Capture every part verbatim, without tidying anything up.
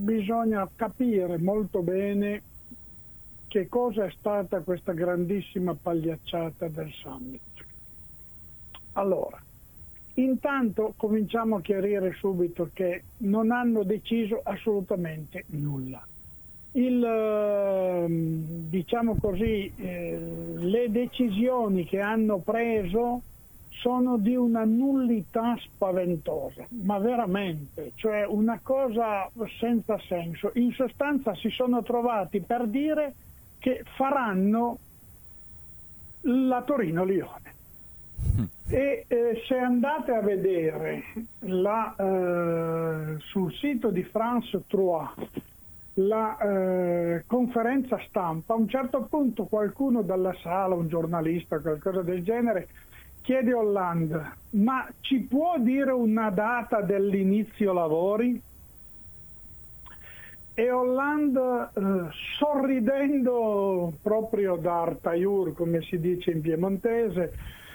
bisogna capire molto bene che cosa è stata questa grandissima pagliacciata del summit. Allora, intanto cominciamo a chiarire subito che non hanno deciso assolutamente nulla. Il, diciamo così, eh, le decisioni che hanno preso sono di una nullità spaventosa, ma veramente, cioè una cosa senza senso. In sostanza si sono trovati per dire che faranno la Torino-Lione. E eh, se andate a vedere la, eh, sul sito di France trois la eh, conferenza stampa, a un certo punto qualcuno dalla sala, un giornalista, qualcosa del genere, chiede a Hollande: ma ci può dire una data dell'inizio lavori? E Hollande, eh, sorridendo proprio da Artaiur, come si dice in piemontese,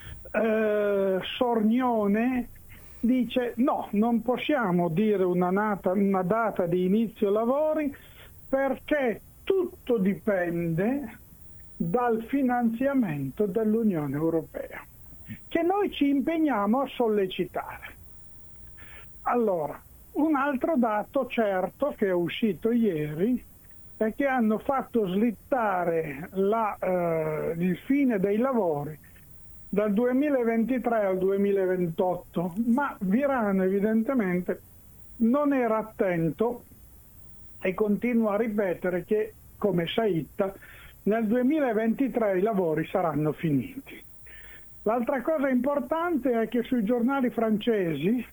eh, sornione, dice: no, non possiamo dire una, nata, una data di inizio lavori, perché tutto dipende dal finanziamento dell'Unione Europea, che noi ci impegniamo a sollecitare. Allora, un altro dato certo che è uscito ieri è che hanno fatto slittare la, eh, il fine dei lavori dal duemilaventitré al duemilaventotto, ma Virano evidentemente non era attento e continua a ripetere che, come Saitta, nel duemilaventitré i lavori saranno finiti. L'altra cosa importante è che sui giornali francesi,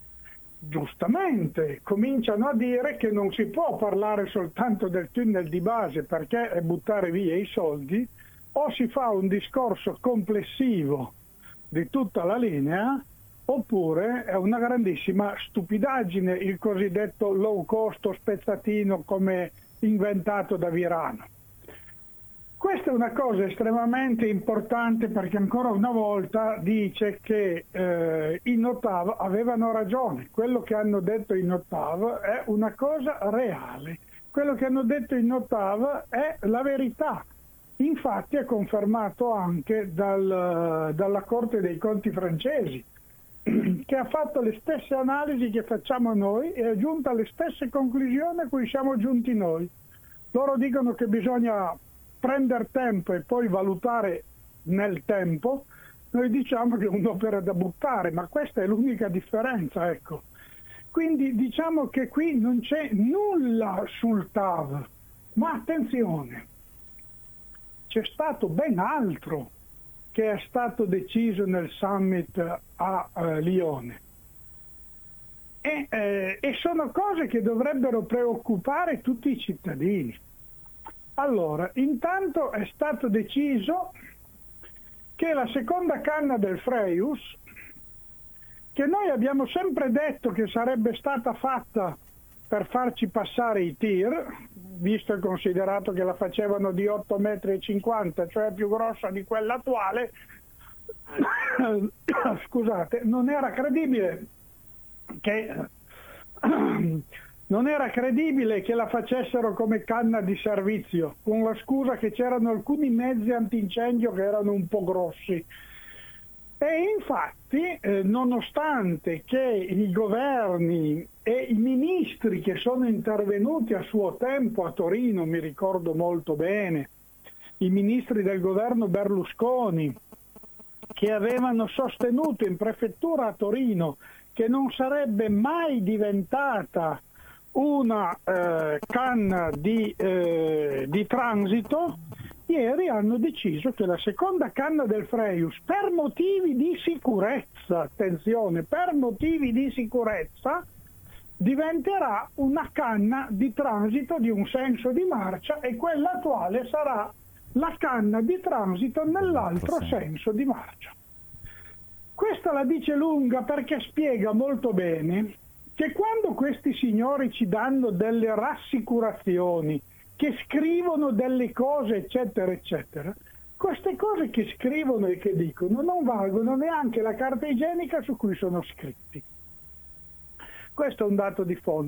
giustamente, cominciano a dire che non si può parlare soltanto del tunnel di base perché è buttare via i soldi, o si fa un discorso complessivo di tutta la linea, oppure è una grandissima stupidaggine il cosiddetto low cost o spezzatino come inventato da Virano. Questa è una cosa estremamente importante, perché ancora una volta dice che eh, i Notav avevano ragione. Quello che hanno detto i Notav è una cosa reale. Quello che hanno detto i Notav è la verità. Infatti è confermato anche dal, dalla Corte dei Conti francesi, che ha fatto le stesse analisi che facciamo noi e è giunta alle stesse conclusioni a cui siamo giunti noi. Loro dicono che bisogna prendere tempo e poi valutare nel tempo, noi diciamo che è un'opera da buttare, ma questa è l'unica differenza, ecco. Quindi diciamo che qui non c'è nulla sul T A V, ma attenzione, c'è stato ben altro che è stato deciso nel summit a eh, Lione. E, eh, e sono cose che dovrebbero preoccupare tutti i cittadini. Allora, intanto è stato deciso che la seconda canna del Freius, che noi abbiamo sempre detto che sarebbe stata fatta per farci passare i tir, visto e considerato che la facevano di otto virgola cinquanta metri, cioè più grossa di quella attuale, scusate, non era credibile che non era credibile che la facessero come canna di servizio, con la scusa che c'erano alcuni mezzi antincendio che erano un po' grossi. E infatti, eh, nonostante che i governi e i ministri che sono intervenuti a suo tempo a Torino, mi ricordo molto bene, i ministri del governo Berlusconi, che avevano sostenuto in prefettura a Torino che non sarebbe mai diventata una eh, canna di, eh, di transito, ieri hanno deciso che la seconda canna del Freius, per motivi di sicurezza, attenzione, per motivi di sicurezza, diventerà una canna di transito di un senso di marcia, e quella attuale sarà la canna di transito nell'altro senso di marcia. Questa la dice lunga perché spiega molto bene che quando questi signori ci danno delle rassicurazioni, che scrivono delle cose eccetera eccetera, queste cose che scrivono e che dicono non valgono neanche la carta igienica su cui sono scritti. Questo è un dato di fondo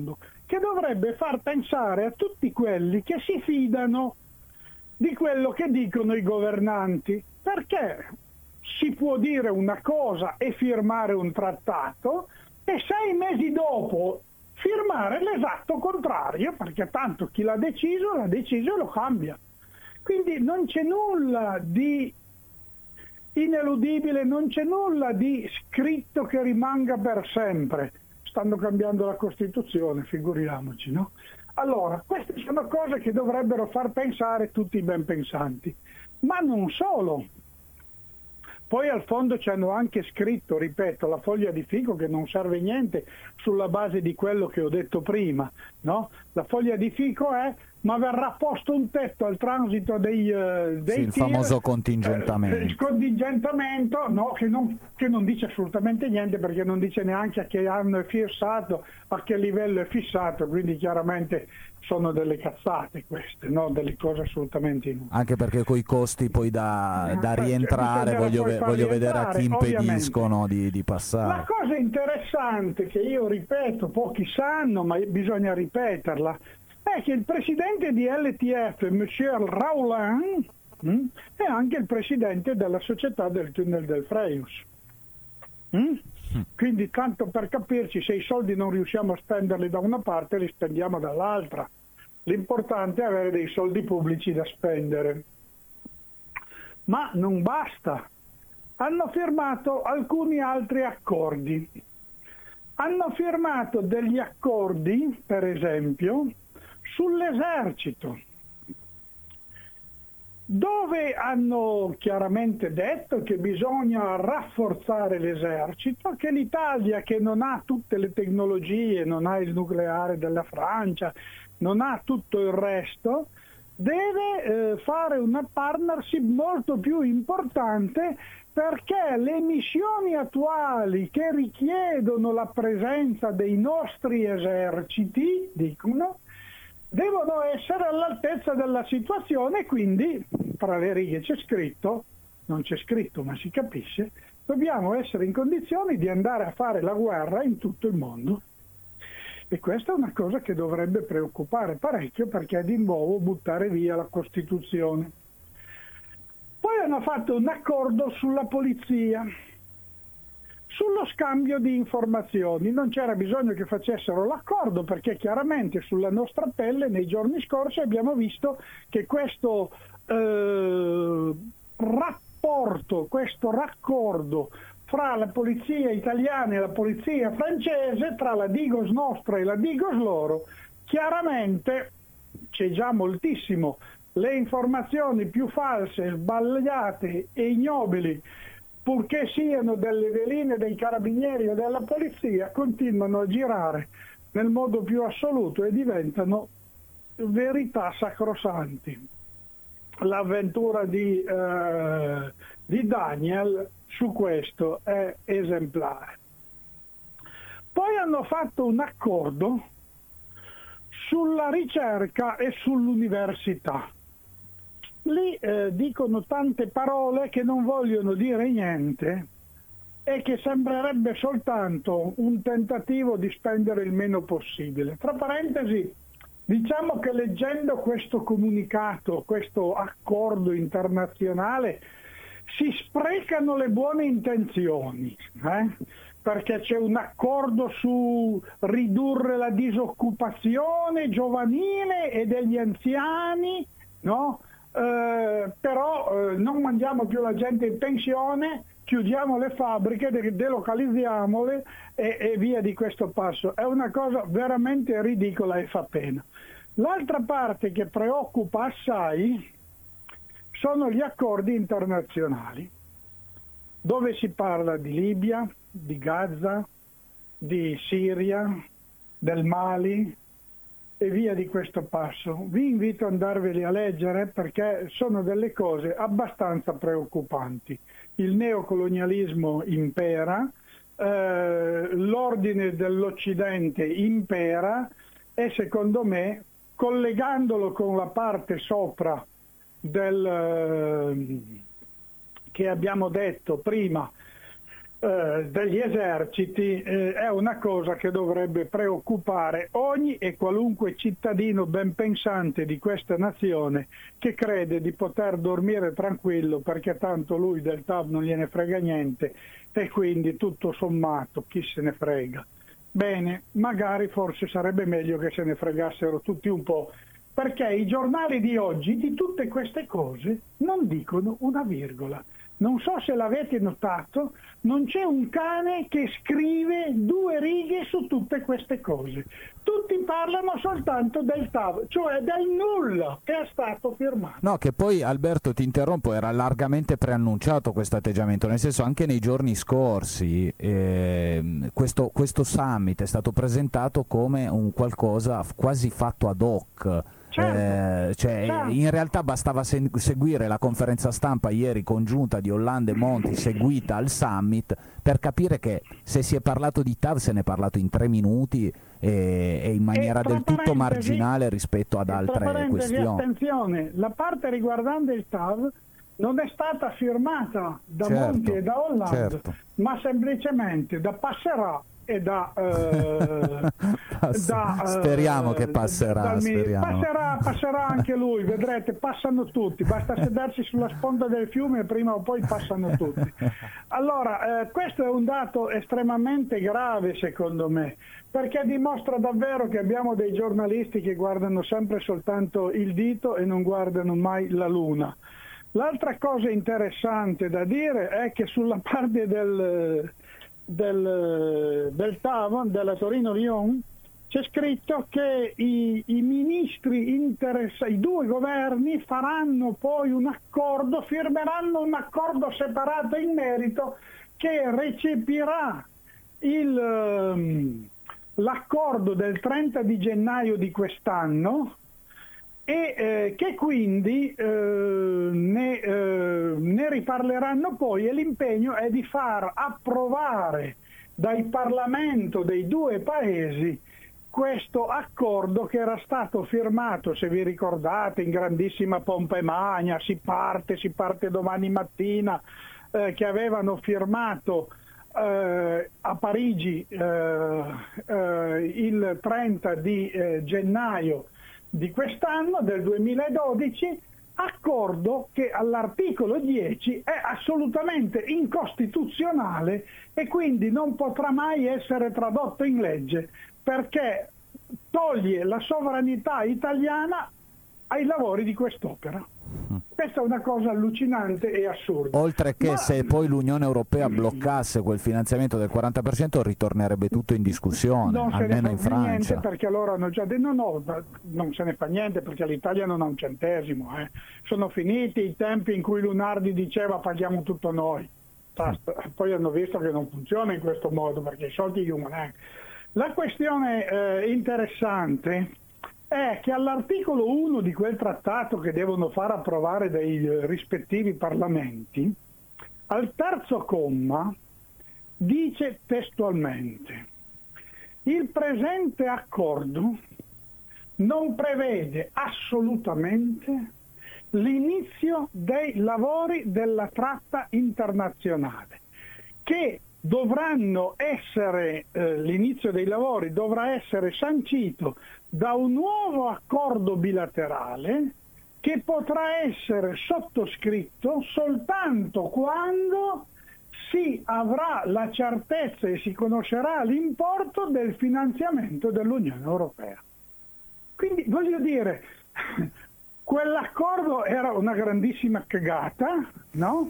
che dovrebbe far pensare a tutti quelli che si fidano di quello che dicono i governanti, perché si può dire una cosa e firmare un trattato e sei mesi dopo firmare l'esatto contrario, perché tanto chi l'ha deciso l'ha deciso e lo cambia. Quindi non c'è nulla di ineludibile, non c'è nulla di scritto che rimanga per sempre. Stanno cambiando la Costituzione, figuriamoci, no? Allora, queste sono cose che dovrebbero far pensare tutti i ben pensanti, ma non solo. Poi al fondo ci hanno anche scritto, ripeto, la foglia di fico che non serve niente sulla base di quello che ho detto prima, no? La foglia di fico è: ma verrà posto un tetto al transito dei, uh, dei sì, il tir, famoso contingentamento. Eh, il contingentamento, no, che, non, che non dice assolutamente niente, perché non dice neanche a che anno è fissato, a che livello è fissato, quindi chiaramente sono delle cazzate queste, no? Delle cose assolutamente inutili. Anche perché coi costi poi da, da rientrare, voglio, ve, voglio vedere a chi impediscono di, di passare. La cosa interessante che io ripeto, pochi sanno, ma bisogna ripeterla, è che il presidente di L T F, Monsieur Raoulin, mh, è anche il presidente della società del tunnel del Frejus. Mh? Mm. Quindi, tanto per capirci, se i soldi non riusciamo a spenderli da una parte, li spendiamo dall'altra. L'importante è avere dei soldi pubblici da spendere. Ma non basta. Hanno firmato alcuni altri accordi. Hanno firmato degli accordi, per esempio, sull'esercito, dove hanno chiaramente detto che bisogna rafforzare l'esercito, che l'Italia, che non ha tutte le tecnologie, non ha il nucleare della Francia, non ha tutto il resto, deve eh, fare una partnership molto più importante, perché le missioni attuali che richiedono la presenza dei nostri eserciti, dicono, devono essere all'altezza della situazione. Quindi, tra le righe c'è scritto, non c'è scritto ma si capisce, dobbiamo essere in condizioni di andare a fare la guerra in tutto il mondo. E questa è una cosa che dovrebbe preoccupare parecchio, perché è di nuovo buttare via la Costituzione. Poi hanno fatto un accordo sulla polizia, sullo scambio di informazioni. Non c'era bisogno che facessero l'accordo, perché chiaramente sulla nostra pelle nei giorni scorsi abbiamo visto che questo eh, rapporto, questo raccordo fra la polizia italiana e la polizia francese, tra la Digos nostra e la Digos loro, chiaramente c'è già moltissimo. Le informazioni più false, sbagliate e ignobili, purché siano delle veline dei carabinieri o della polizia, continuano a girare nel modo più assoluto e diventano verità sacrosanti. L'avventura di, eh, di Daniel su questo è esemplare. Poi hanno fatto un accordo sulla ricerca e sull'università. Lì eh, dicono tante parole che non vogliono dire niente e che sembrerebbe soltanto un tentativo di spendere il meno possibile. Tra parentesi, diciamo che leggendo questo comunicato, questo accordo internazionale, si sprecano le buone intenzioni, eh? Perché c'è un accordo su ridurre la disoccupazione giovanile e degli anziani, no? Eh, però eh, non mandiamo più la gente in pensione, chiudiamo le fabbriche, de- delocalizziamole e, e via di questo passo. È una cosa veramente ridicola e fa pena. L'altra parte che preoccupa assai sono gli accordi internazionali, dove si parla di Libia, di Gaza, di Siria, del Mali e via di questo passo. Vi invito ad andarveli a leggere, perché sono delle cose abbastanza preoccupanti. Il neocolonialismo impera, eh, l'ordine dell'Occidente impera e secondo me, collegandolo con la parte sopra del, eh, che abbiamo detto prima, eh, degli eserciti eh, è una cosa che dovrebbe preoccupare ogni e qualunque cittadino ben pensante di questa nazione, che crede di poter dormire tranquillo perché tanto lui del T A V non gliene frega niente e quindi tutto sommato chi se ne frega. Bene, magari forse sarebbe meglio che se ne fregassero tutti un po', perché i giornali di oggi di tutte queste cose non dicono una virgola. Non so se l'avete notato, non c'è un cane che scrive due righe su tutte queste cose. Tutti parlano soltanto del T A V, cioè del nulla che è stato firmato. No, che poi, Alberto, ti interrompo, era largamente preannunciato questo atteggiamento, nel senso anche nei giorni scorsi eh, questo, questo summit è stato presentato come un qualcosa quasi fatto ad hoc. Certo, eh, cioè, certo. In realtà bastava se- seguire la conferenza stampa ieri congiunta di Hollande e Monti seguita al summit per capire che se si è parlato di T A V se ne è parlato in tre minuti e, e in maniera E del tutto marginale rispetto ad altre questioni. Attenzione, la parte riguardante il T A V non è stata firmata da Certo, Monti e da Hollande, certo. ma semplicemente da Passerà e da, eh, da speriamo eh, che passerà, dal, speriamo. passerà passerà anche lui, vedrete, passano tutti, basta sedersi sulla sponda del fiume e prima o poi passano tutti. Allora eh, questo è un dato estremamente grave secondo me, perché dimostra davvero che abbiamo dei giornalisti che guardano sempre soltanto il dito e non guardano mai la luna. L'altra cosa interessante da dire è che sulla parte del Del, del T A V, della Torino-Lyon, c'è scritto che i, i ministri interessati, i due governi faranno poi un accordo, firmeranno un accordo separato in merito che recepirà il, l'accordo del trenta di gennaio di quest'anno e eh, che quindi eh, ne, eh, ne riparleranno poi, e l'impegno è di far approvare dal Parlamento dei due paesi questo accordo che era stato firmato, se vi ricordate, in grandissima pompa e magna, si parte, si parte domani mattina, eh, che avevano firmato eh, a Parigi eh, eh, il trenta di eh, gennaio di quest'anno, del duemiladodici, accordo che all'articolo dieci è assolutamente incostituzionale e quindi non potrà mai essere tradotto in legge, perché toglie la sovranità italiana ai lavori di quest'opera. Questa è una cosa allucinante e assurda. Oltre che Ma... se poi l'Unione Europea bloccasse quel finanziamento del quaranta per cento ritornerebbe tutto in discussione, non almeno in se ne fa niente, Francia. perché loro hanno già detto no, no, non se ne fa niente perché l'Italia non ha un centesimo. Eh. Sono finiti i tempi in cui Lunardi diceva paghiamo tutto noi. Basta. Poi hanno visto che non funziona in questo modo perché i soldi io non è. La questione eh, interessante è che all'articolo uno di quel trattato che devono far approvare dai rispettivi parlamenti, al terzo comma dice testualmente: il presente accordo non prevede assolutamente l'inizio dei lavori della tratta internazionale, che dovranno essere, eh, l'inizio dei lavori dovrà essere sancito da un nuovo accordo bilaterale che potrà essere sottoscritto soltanto quando si avrà la certezza e si conoscerà l'importo del finanziamento dell'Unione Europea. Quindi voglio dire, quell'accordo era una grandissima cagata, no?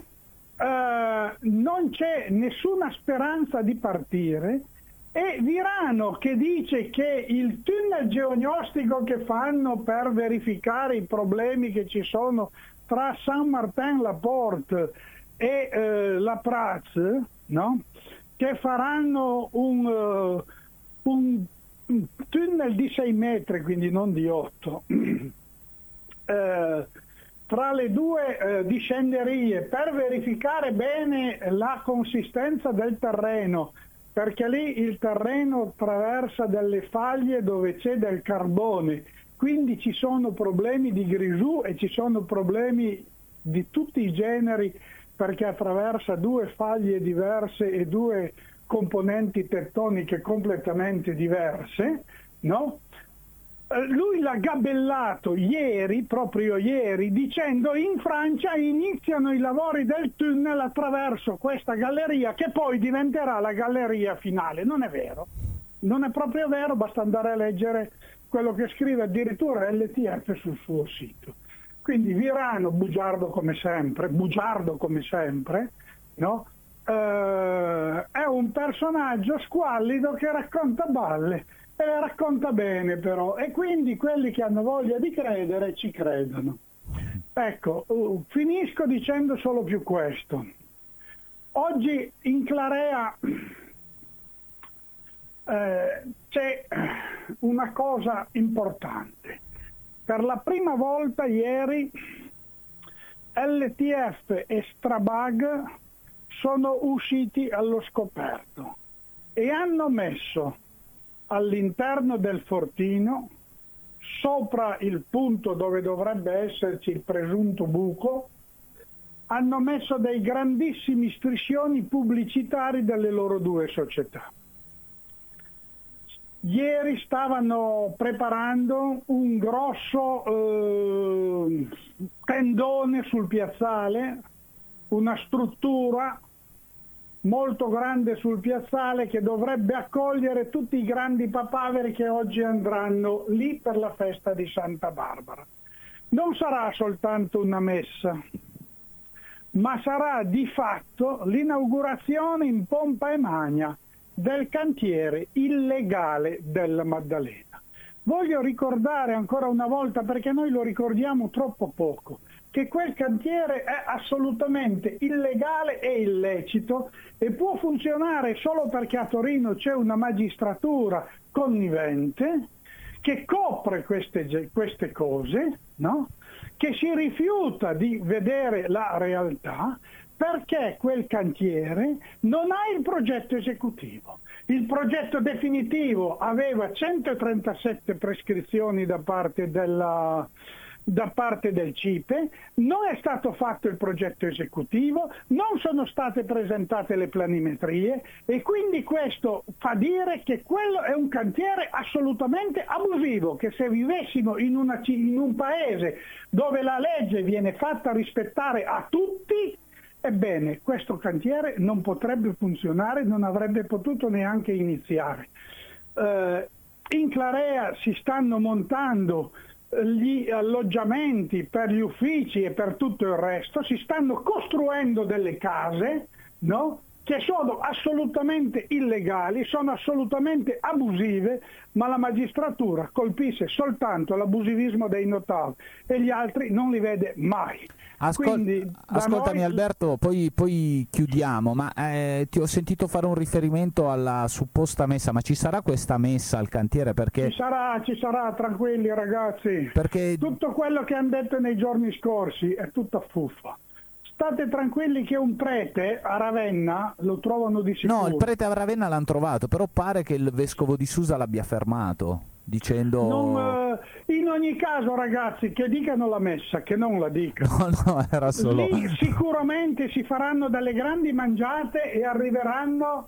Uh, non c'è nessuna speranza di partire, e Virano che dice che il tunnel geognostico che fanno per verificare i problemi che ci sono tra Saint-Martin-la-Porte e uh, La Praz, no? Che faranno un, uh, un tunnel di sei metri, quindi non di otto, uh, tra le due eh, discenderie per verificare bene la consistenza del terreno, perché lì il terreno attraversa delle faglie dove c'è del carbone, quindi ci sono problemi di grisù e ci sono problemi di tutti i generi perché attraversa due faglie diverse e due componenti tettoniche completamente diverse, no? Lui l'ha gabellato ieri, proprio ieri, dicendo in Francia iniziano i lavori del tunnel attraverso questa galleria che poi diventerà la galleria finale. Non è vero, non è proprio vero, basta andare a leggere quello che scrive addirittura L T F sul suo sito. Quindi Virano, bugiardo come sempre, bugiardo come sempre, no? Uh, è un personaggio squallido che racconta balle e le racconta bene però, e quindi quelli che hanno voglia di credere ci credono. Ecco, uh, finisco dicendo solo più questo. Oggi in Clarea eh, c'è una cosa importante. Per la prima volta ieri L T F e Strabag sono usciti allo scoperto e hanno messo all'interno del fortino, sopra il punto dove dovrebbe esserci il presunto buco, hanno messo dei grandissimi striscioni pubblicitari delle loro due società. Ieri stavano preparando un grosso eh, tendone sul piazzale, una struttura molto grande sul piazzale che dovrebbe accogliere tutti i grandi papaveri che oggi andranno lì per la festa di Santa Barbara. Non sarà soltanto una messa, ma sarà di fatto l'inaugurazione in pompa e magna del cantiere illegale della Maddalena. Voglio ricordare ancora una volta, perché noi lo ricordiamo troppo poco, che quel cantiere è assolutamente illegale e illecito e può funzionare solo perché a Torino c'è una magistratura connivente che copre queste, queste cose, no? Che si rifiuta di vedere la realtà, perché quel cantiere non ha il progetto esecutivo. Il progetto definitivo aveva centotrentasette prescrizioni da parte della... da parte del C I P E, non è stato fatto il progetto esecutivo, non sono state presentate le planimetrie e quindi questo fa dire che quello è un cantiere assolutamente abusivo, che se vivessimo in, una, in un paese dove la legge viene fatta rispettare a tutti, ebbene questo cantiere non potrebbe funzionare, non avrebbe potuto neanche iniziare. Eh, in Clarea si stanno montando gli alloggiamenti per gli uffici e per tutto il resto, si stanno costruendo delle case, no? Che sono assolutamente illegali, sono assolutamente abusive, ma la magistratura colpisce soltanto l'abusivismo dei notai e gli altri non li vede mai. Ascol- Quindi, ascoltami noi... Alberto, poi, poi chiudiamo, ma eh, ti ho sentito fare un riferimento alla supposta messa, ma ci sarà questa messa al cantiere? Perché... Ci sarà, ci sarà, tranquilli ragazzi, perché... tutto quello che hanno detto nei giorni scorsi è tutta fuffa. State tranquilli che un prete a Ravenna lo trovano di sicuro. No, il prete a Ravenna l'hanno trovato, però pare che il vescovo di Susa l'abbia fermato, dicendo... Non, eh, in ogni caso ragazzi, che dicano la messa, che non la dicano. No, no, era solo... Lì sicuramente si faranno delle grandi mangiate e arriveranno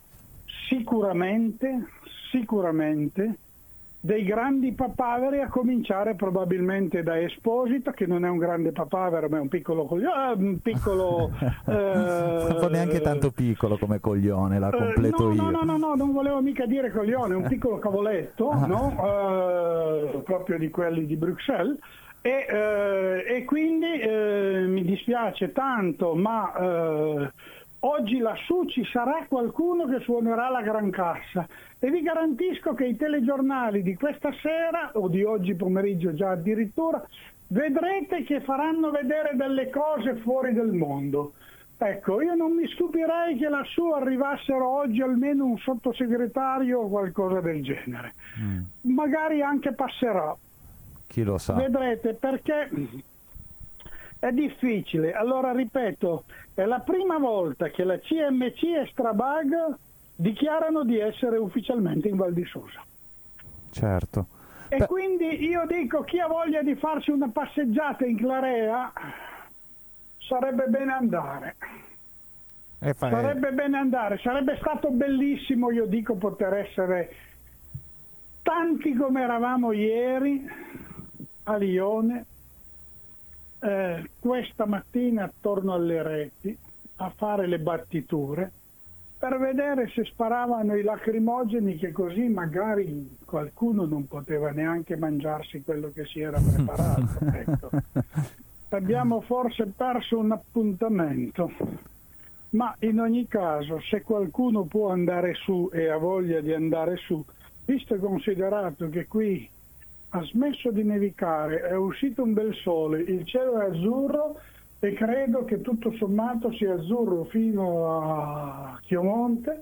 sicuramente, sicuramente... dei grandi papaveri, a cominciare probabilmente da Esposito, che non è un grande papavero ma è un piccolo coglione, un piccolo eh, non neanche tanto piccolo come coglione, la completo eh, no, io. No, no, no, no, non volevo mica dire coglione, un piccolo cavoletto, no? eh, proprio di quelli di Bruxelles. E, eh, e quindi eh, mi dispiace tanto, ma eh, oggi lassù ci sarà qualcuno che suonerà la gran cassa e vi garantisco che i telegiornali di questa sera o di oggi pomeriggio già addirittura vedrete che faranno vedere delle cose fuori del mondo. Ecco, io non mi stupirei che lassù arrivassero oggi almeno un sottosegretario o qualcosa del genere. Mm. Magari anche passerà. Chi lo sa? Vedrete, perché è difficile. Allora ripeto, è la prima volta che la C M C e Strabag dichiarano di essere ufficialmente in Val di Susa. Certo. E Beh. quindi io dico, chi ha voglia di farsi una passeggiata in Clarea sarebbe bene andare. E fa... Sarebbe bene andare, sarebbe stato bellissimo, io dico, poter essere tanti come eravamo ieri a Lione, eh, questa mattina attorno alle reti, a fare le battiture, per vedere se sparavano i lacrimogeni, che così magari qualcuno non poteva neanche mangiarsi quello che si era preparato. Ecco. Abbiamo forse perso un appuntamento, ma in ogni caso, se qualcuno può andare su e ha voglia di andare su, visto e considerato che qui ha smesso di nevicare, è uscito un bel sole, il cielo è azzurro, e credo che tutto sommato sia azzurro fino a Chiomonte,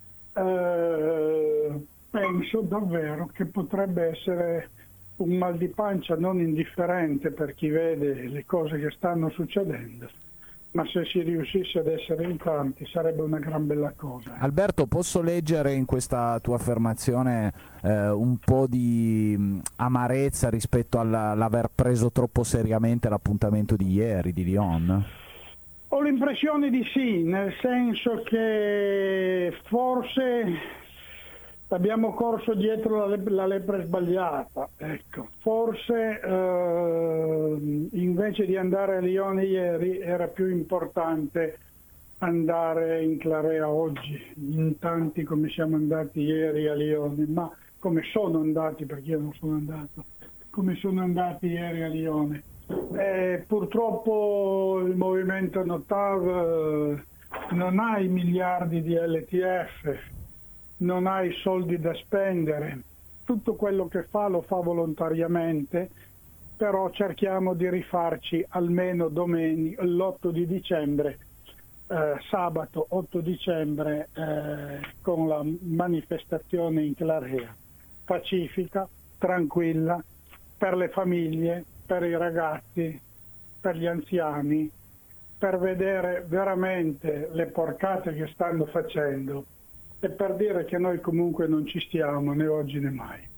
eh, penso davvero che potrebbe essere un mal di pancia non indifferente per chi vede le cose che stanno succedendo, ma se si riuscisse ad essere in tanti sarebbe una gran bella cosa. Alberto, posso leggere in questa tua affermazione eh, un po' di mh, amarezza rispetto alla, all'aver preso troppo seriamente l'appuntamento di ieri di Lyon? Ho l'impressione di sì, nel senso che forse abbiamo corso dietro la, lep- la lepre sbagliata, ecco. Forse eh, invece di andare a Lione ieri era più importante andare in Clarea oggi, in tanti come siamo andati ieri a Lione, ma come sono andati, perché io non sono andato, come sono andati ieri a Lione. Eh, purtroppo il movimento Notav eh, non ha i miliardi di L T F, non ha i soldi da spendere, tutto quello che fa lo fa volontariamente, però cerchiamo di rifarci almeno domenica, l'otto di dicembre, eh, sabato otto dicembre, eh, con la manifestazione in Clarea, pacifica, tranquilla, per le famiglie, per i ragazzi, per gli anziani, per vedere veramente le porcate che stanno facendo, e per dire che noi comunque non ci stiamo né oggi né mai.